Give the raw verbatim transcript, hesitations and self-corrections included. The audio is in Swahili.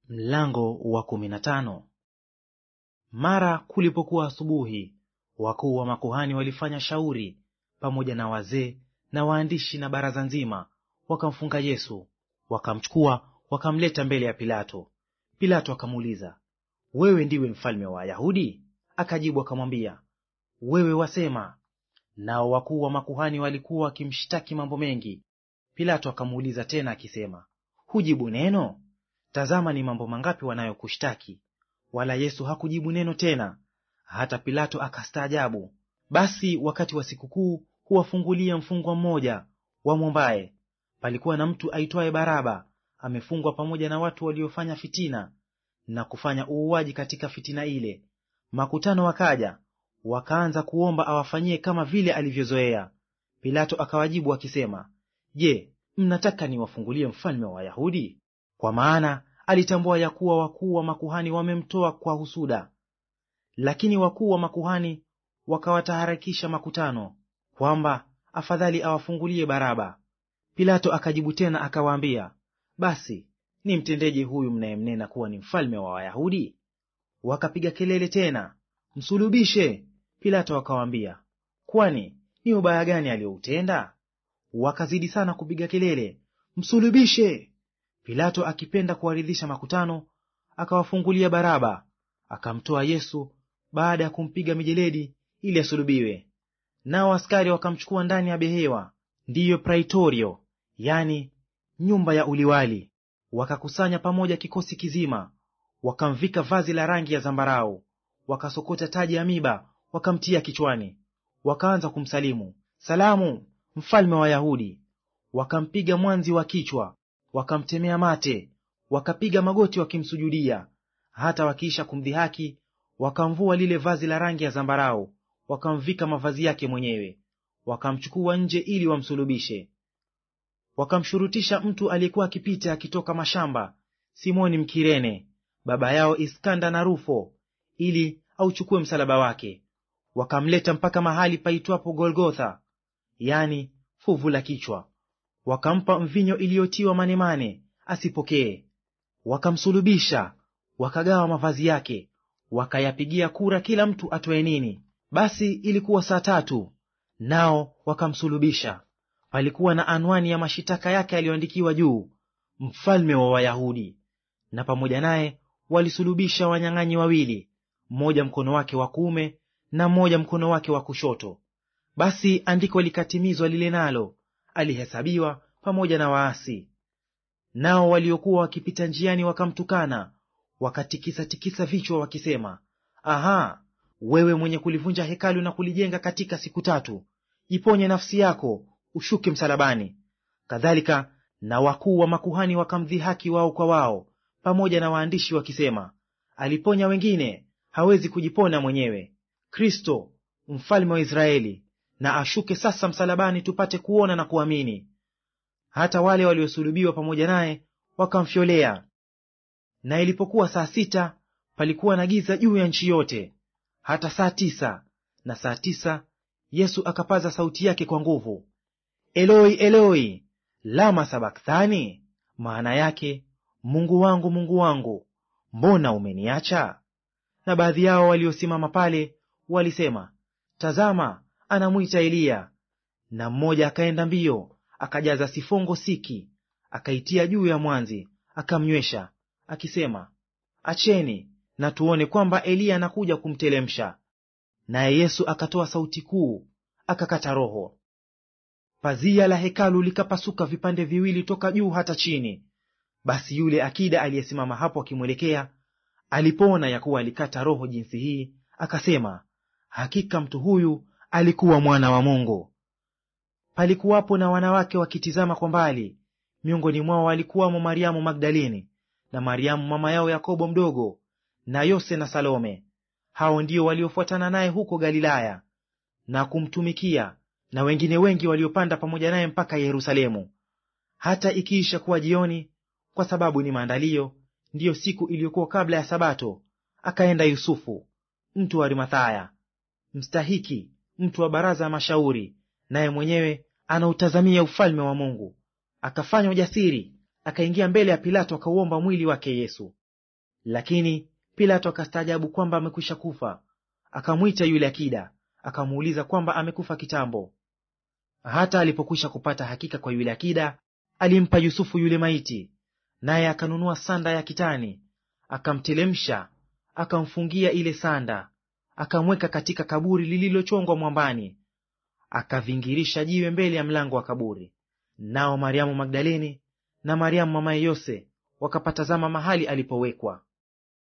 Mlango wa kumi na tano. Mara kulipokuwa asubuhi, wakuu wa makuhani walifanya shauri pamoja na wazee na waandishi na baraza nzima, wakamfunga Yesu, wakamchukua wakamleta mbele ya Pilato. Pilato akamuuliza, wewe ndiwe mfalme wa Wayahudi? Akajibu akamwambia, wewe wasema. Nao wakuu wa makuhani walikuwa wakimshtaki mambo mengi. Pilato akamuuliza tena akisema, hujibu neno? Tazama ni mambo mangapi wanayokushtaki. Wala Yesu hakujibu neno tena. Hata Pilato akastaajabu. Basi wakati wa sikukuu huwafungulia mfungwa mmoja wamwombaye. Palikuwa na mtu aitwaye Baraba, amefungwa pamoja na watu waliofanya fitina na kufanya uuaji katika fitina ile. Makutano wakaja, wakaanza kuomba awafanyie kama vile alivyozoea. Pilato akawajibu akisema, je, mnataka niwafungulie mfalme wa Wayahudi? Kwa maana alitambua ya kuwa wakuu wa makuhani wamemtoa kwa husuda. Lakini wakuu wa makuhani wakawataharakisha makutano, kwamba afadhali awafungulie Baraba. Pilato akajibu tena akawaambia, basi nimtendeje huyu mnayemnena kuwa ni mfalme wa Wayahudi? Wakapiga kelele tena, msulubishe! Pilato akawaambia, kwani ni ubaya gani aliyoutenda? Wakazidi sana kupiga kelele, msulubishe! Pilato akipenda kuwaridhisha makutano, akawafungulia Baraba, akamtoa Yesu baada ya kumpiga mijeledi ili asulubiwe. Nao askari wakamchukua ndani ya behewa, ndiyo praitorio, yani nyumba ya uliwali. Wakakusanya pamoja kikosi kizima, wakamvika vazi la rangi ya zambarau, wakasokota taji ya miba, wakamtia kichwani. Wakaanza kumsalimu, salamu, mfalme wa Wayahudi. Wakampiga mwanzi wa kichwa, wakamtemea mate, wakapiga magoti wakimsujudia. Hata wakiisha kumdhihaki, wakamvua lile vazi la rangi ya zambarau, wakamvika mavazi yake mwenyewe, wakamchukua nje ili wamsulubishe. Wakamshurutisha mtu aliyekuwa akipita akitoka mashamba, Simoni Mkirene, baba yao Iskanda na Rufo, ili auchukue msalaba wake. Wakamleta mpaka mahali paitwapo Golgotha, yani fuvu la kichwa. Wakampa mvinyo iliyotiwa manemane asipokee. Wakamsulubisha, wakagawa mavazi yake, wakayapigia kura kila mtu atoe nini. Basi ilikuwa saa tatu, nao wakamsulubisha. Palikuwa na anwani ya mashitaka yake yaliyoandikiwa juu, mfalme wa Wayahudi. Na pamoja naye walisulubisha wanyang'anyi wawili, mmoja mkono wake wa kuume na mmoja mkono wake wa kushoto. Basi andiko likatimizwa lile nalo, alihesabiwa pamoja na waasi. Nao waliokuwa wakipita njiani wakamtukana, wakatikisa-tikisa vichwa wakisema, aha, wewe mwenye kulivunja hekalu na kulijenga katika siku tatu, jiponye nafsi yako, ushuke msalabani. Kadhalika na wakuu wa makuhani wakamdhihaki wao kwa wao, pamoja na waandishi wakisema, aliponya wengine, hawezi kujipona mwenyewe. Kristo, mfalme wa Israeli, na ashuke sasa msalabani tupate kuona na kuamini. Hata wale waliosulubiwa pamoja naye wakamfyolea. Na ilipokuwa saa sita, palikuwa na giza juu ya nchi yote, hata saa tisa. Na saa tisa Yesu akapaza sauti yake kwa nguvu, Eloi, Eloi, lama sabakthani? Maana yake, Mungu wangu, Mungu wangu, mbona umeniacha? Na baadhi yao waliosimama pale walisema, tazama, anamwita Eliya. Na mmoja akaenda mbio, akajaza sifongo siki, akaitia juu ya mwanzi, akamnywesha, akisema, acheni na tuone kwamba Eliya anakuja kumtelemsha. Naye Yesu akatoa sauti kuu, akakata roho. Pazia la hekalu likapasuka vipande viwili toka juu hata chini. Basi yule akida aliyesimama hapo akimwelekea, alipoona ya kuwa alikata roho jinsi hii, akasema, hakika mtu huyu alikuwa mwana wa Mungu. Palikuwapo na wanawake wakitizama kwa mbali. Miongoni mwao walikuwamo Mariamu Magdalini, na Mariamu mama yao Yakobo mdogo, na Yose na Salome. Hao ndio waliofuatana naye huko Galilaya na kumtumikia, na wengine wengi waliopanda pamoja naye mpaka Yerusalemu. Hata ikiisha kuwa jioni, kwa sababu ni maandalio, ndiyo siku iliyokuwa kabla ya Sabato, akaenda Yusufu, mtu wa Arimathaya, mstahiki, mtu wa baraza ya mashauri, naye mwenyewe anautazamia ufalme wa Mungu. Akafanya ujasiri, akaingia mbele ya Pilato, akauomba mwili wake Yesu. Lakini Pilato akastaajabu kwamba amekwisha kufa. Akamwita yule akida, akamuuliza kwamba amekufa kitambo. Hata alipokwisha kupata hakika kwa yule akida, alimpa Yusufu yule maiti, naye akanunua sanda ya kitani, akamtelemsha, akamfungia ile sanda, akamweka katika kaburi lililochongwa mwambani, akavingirisha jiwe mbele ya mlango wa kaburi. Nao Mariamu Magdaleni na Mariamu mamaye Yose wakapatazama mahali alipowekwa.